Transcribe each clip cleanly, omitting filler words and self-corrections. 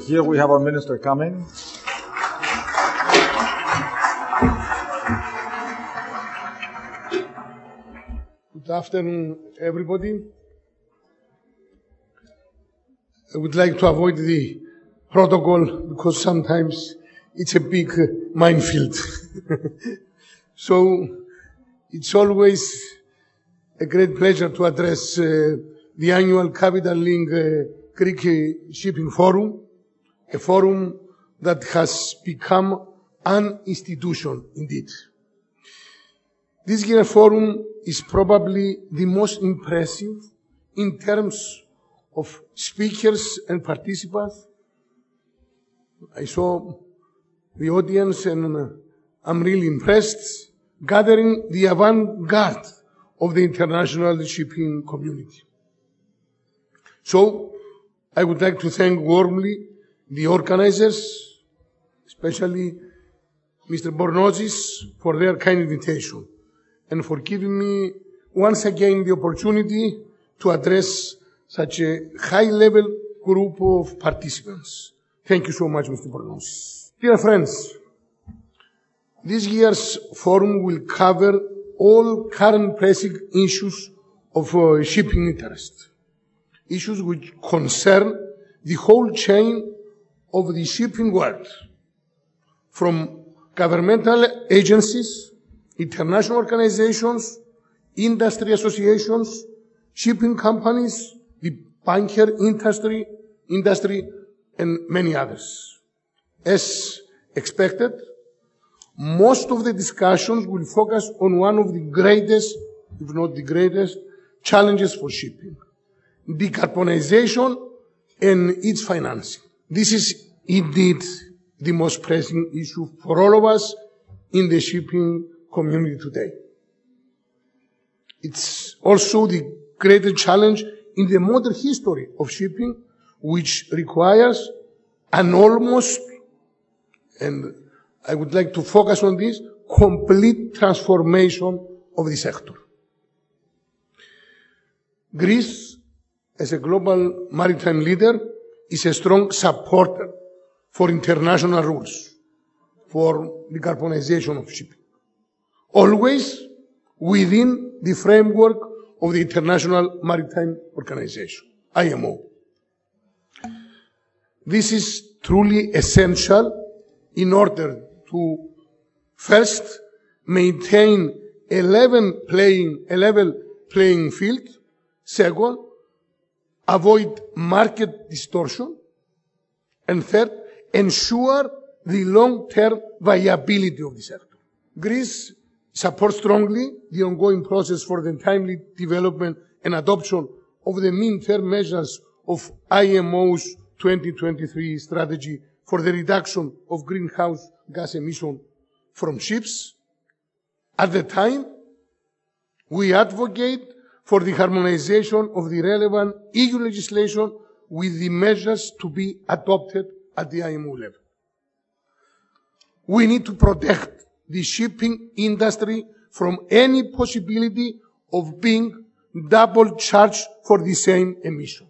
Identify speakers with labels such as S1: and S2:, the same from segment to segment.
S1: here we have our minister coming.
S2: Good afternoon, everybody. I would like to avoid the protocol because sometimes it's a big minefield. So it's always a great pleasure to address the annual Capital Link Greek Shipping Forum, a forum that has become an institution indeed. This year's forum is probably the most impressive in terms of speakers and participants. I saw the audience and I'm really impressed, gathering the avant-garde of the international shipping community. So, I would like to thank warmly the organizers, especially Mr. Bornozis, for their kind invitation and for giving me once again the opportunity to address such a high-level group of participants. Thank you so much, Mr. Bornozis. Dear friends, this year's forum will cover all current pressing issues of shipping interest, issues which concern the whole chain of the shipping world, from governmental agencies, international organizations, industry associations, shipping companies, the banker industry, and many others. As expected, most of the discussions will focus on one of the greatest, if not the greatest, challenges for shipping: decarbonization and its financing. This is indeed the most pressing issue for all of us in the shipping community today. It's also the greatest challenge in the modern history of shipping, which requires an almost, and I would like to focus on this, complete transformation of the sector. Greece, as a global maritime leader, is a strong supporter for international rules for decarbonization of shipping, always within the framework of the International Maritime Organization, IMO. This is truly essential in order to first maintain a level playing field, second, avoid market distortion, and third, ensure the long-term viability of the sector. Greece supports strongly the ongoing process for the timely development and adoption of the mean-term measures of IMO's 2023 strategy for the reduction of greenhouse gas emissions from ships. At the time, we advocate for the harmonization of the relevant EU legislation with the measures to be adopted at the IMO level. We need to protect the shipping industry from any possibility of being double charged for the same emission.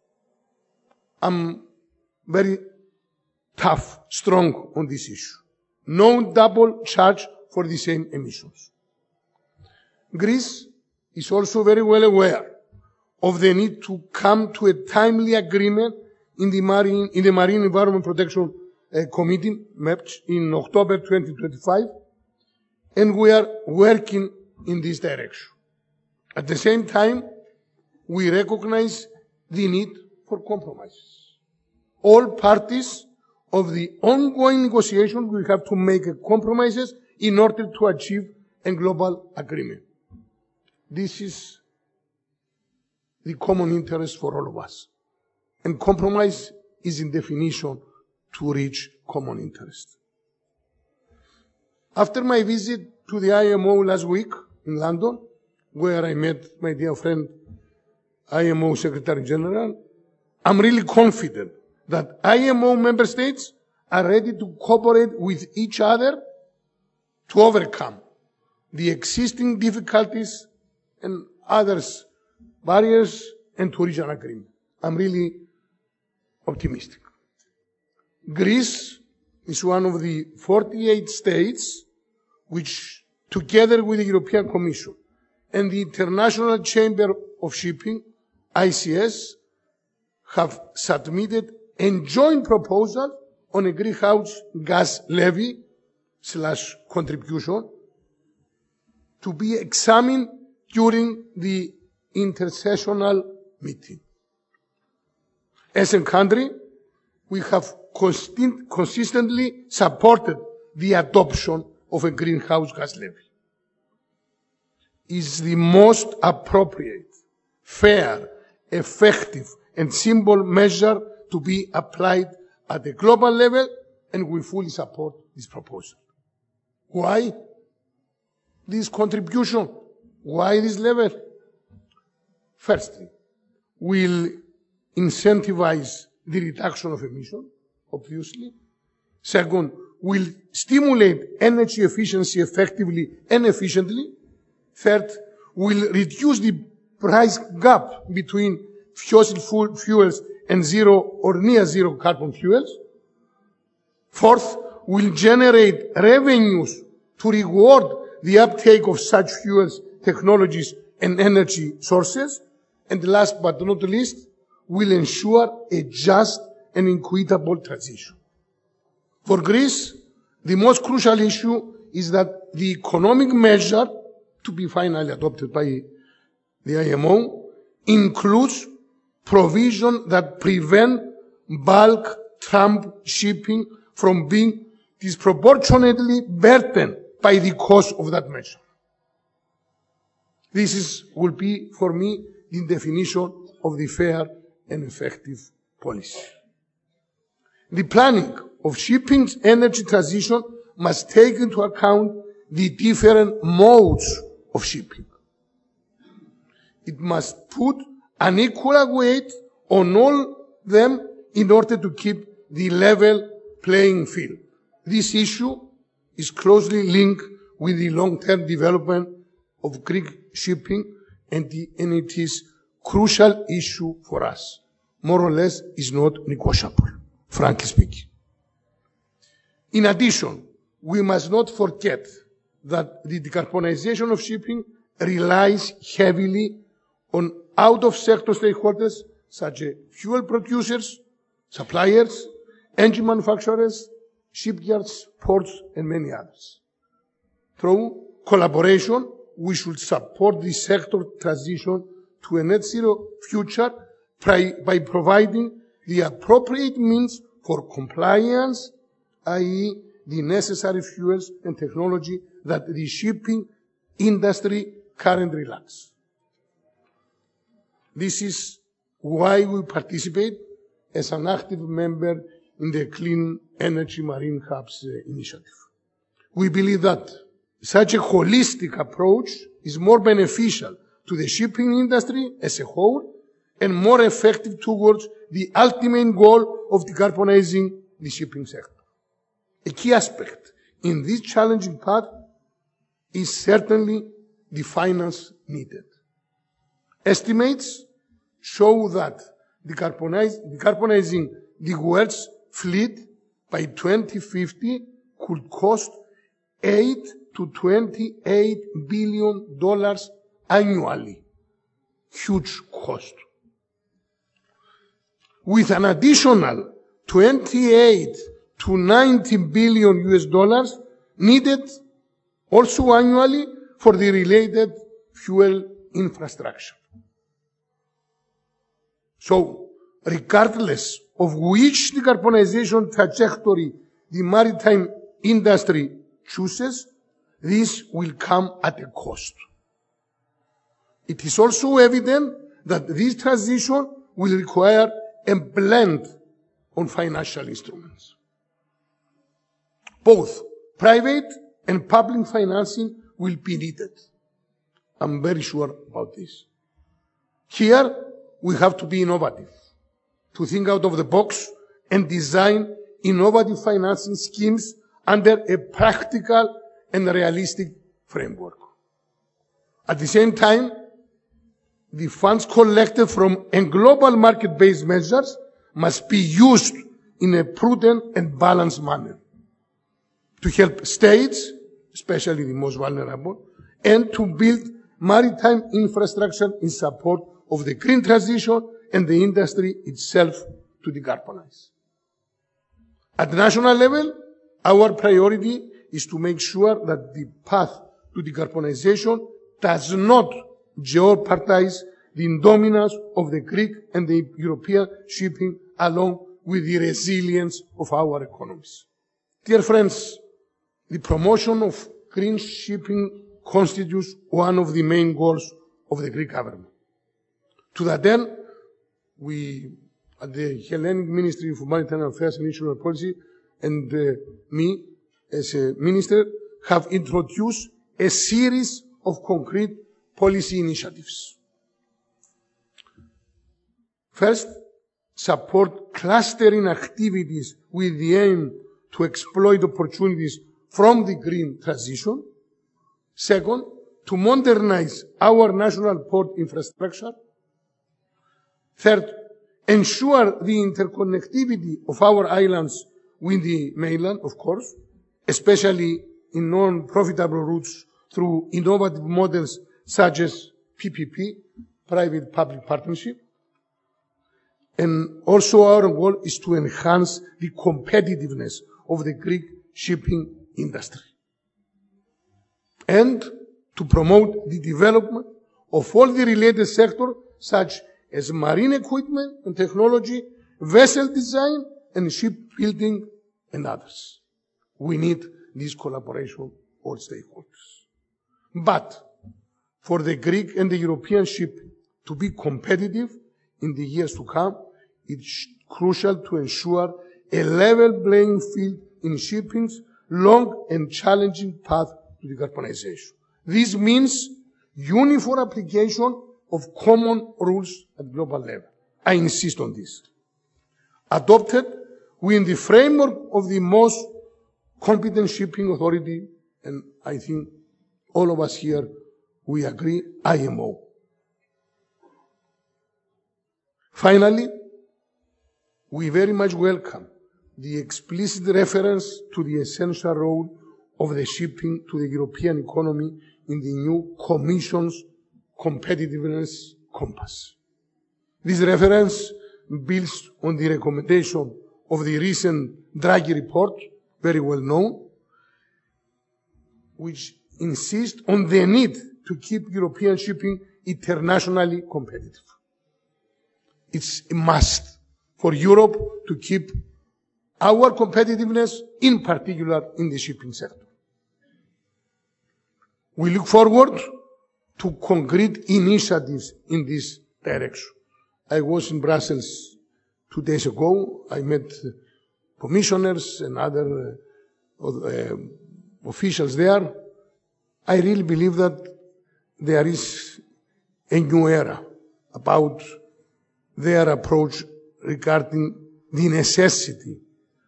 S2: I'm very tough, strong on this issue. No double charge for the same emissions. Greece is also very well aware of the need to come to a timely agreement in the Marine Environment Protection Committee in October 2025, and we are working in this direction. At the same time, we recognize the need for compromises. All parties of the ongoing negotiations will have to make compromises in order to achieve a global agreement. This is the common interest for all of us. And compromise is in definition to reach common interest. After my visit to the IMO last week in London, where I met my dear friend, IMO Secretary General, I'm really confident that IMO member states are ready to cooperate with each other to overcome the existing difficulties and others barriers and to reach an agreement. I'm really optimistic. Greece is one of the 48 states which, together with the European Commission and the International Chamber of Shipping, ICS, have submitted a joint proposal on a greenhouse gas levy / contribution to be examined during the intersessional meeting. As a country, we have consistently supported the adoption of a greenhouse gas levy. It is the most appropriate, fair, effective, and simple measure to be applied at the global level, and we fully support this proposal. Why this contribution? Why this level? Firstly, will incentivize the reduction of emissions, obviously. Second, will stimulate energy efficiency effectively and efficiently. Third, will reduce the price gap between fossil fuels and zero or near zero carbon fuels. Fourth, will generate revenues to reward the uptake of such fuels, technologies, and energy sources. And last but not least, will ensure a just and equitable transition. For Greece, the most crucial issue is that the economic measure to be finally adopted by the IMO includes provision that prevent bulk Trump shipping from being disproportionately burdened by the cost of that measure. This will be, for me, the definition of the fair and effective policy. The planning of shipping's energy transition must take into account the different modes of shipping. It must put an equal weight on all them in order to keep the level playing field. This issue is closely linked with the long-term development of Greek shipping, and it is a crucial issue for us. More or less, is not negotiable, frankly speaking. In addition, we must not forget that the decarbonization of shipping relies heavily on out-of-sector stakeholders such as fuel producers, suppliers, engine manufacturers, shipyards, ports, and many others. Through collaboration, we should support the sector transition to a net zero future by providing the appropriate means for compliance, i.e. the necessary fuels and technology that the shipping industry currently lacks. This is why we participate as an active member in the Clean Energy Marine Hubs initiative. We believe that such a holistic approach is more beneficial to the shipping industry as a whole and more effective towards the ultimate goal of decarbonizing the shipping sector. A key aspect in this challenging path is certainly the finance needed. Estimates show that decarbonizing the world's fleet by 2050 could cost $8 to $28 billion annually. Huge cost. With an additional 28 to 90 billion US dollars needed also annually for the related fuel infrastructure. So, regardless of which decarbonization trajectory the maritime industry chooses, this will come at a cost. It is also evident that this transition will require a blend on financial instruments. Both private and public financing will be needed. I'm very sure about this. Here, we have to be innovative, to think out of the box and design innovative financing schemes under a practical and realistic framework. At the same time, the funds collected from global market-based measures must be used in a prudent and balanced manner to help states, especially the most vulnerable, and to build maritime infrastructure in support of the green transition and the industry itself to decarbonize. At national level, our priority is to make sure that the path to decarbonization does not jeopardize the dominance of the Greek and the European shipping along with the resilience of our economies. Dear friends, the promotion of green shipping constitutes one of the main goals of the Greek government. To that end, we, at the Hellenic Ministry of Humanitarian Affairs and National Policy, and me, as a minister, have introduced a series of concrete policy initiatives. First, support clustering activities with the aim to exploit opportunities from the green transition. Second, to modernize our national port infrastructure. Third, ensure the interconnectivity of our islands with the mainland, of course, especially in non-profitable routes through innovative models such as PPP, private-public partnership. And also our goal is to enhance the competitiveness of the Greek shipping industry and to promote the development of all the related sectors such as marine equipment and technology, vessel design and shipbuilding and others. We need this collaboration, all stakeholders. But for the Greek and the European shipping to be competitive in the years to come, it's crucial to ensure a level playing field in shipping's long and challenging path to decarbonization. This means uniform application of common rules at global level. I insist on this. Adopted within the framework of the most competent shipping authority, and I think all of us here, we agree, IMO. Finally, we very much welcome the explicit reference to the essential role of the shipping to the European economy in the new Commission's competitiveness compass. This reference builds on the recommendation of the recent Draghi report, very well known, which insists on the need to keep European shipping internationally competitive. It's a must for Europe to keep our competitiveness, in particular in the shipping sector. We look forward to concrete initiatives in this direction. I was in Brussels 2 days ago. I met commissioners and other officials there. I really believe that there is a new era about their approach regarding the necessity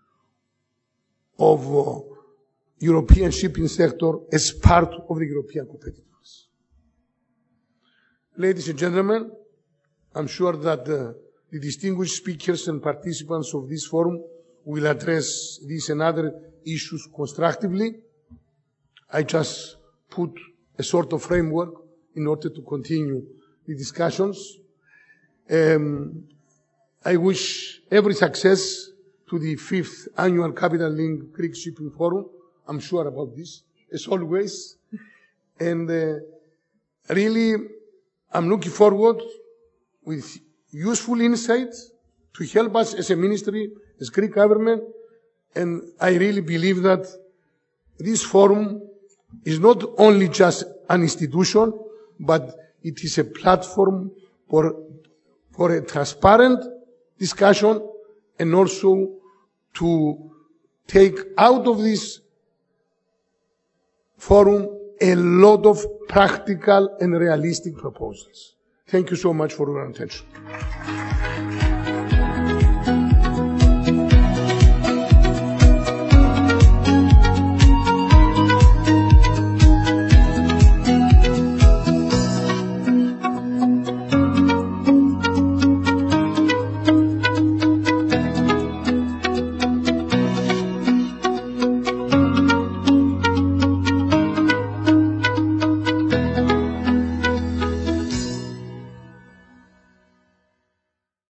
S2: of European shipping sector as part of the European competitiveness. Ladies and gentlemen, I'm sure that the distinguished speakers and participants of this forum will address these and other issues constructively. I just put a sort of framework in order to continue the discussions. I wish every success to the 5th Annual Capital Link Greek Shipping Forum. I'm sure about this, as always. And really, I'm looking forward with useful insights to help us as a ministry, as Greek government. And I really believe that this forum is not only just an institution, but it is a platform for a transparent discussion and also to take out of this forum a lot of practical and realistic proposals. Thank you so much for your attention.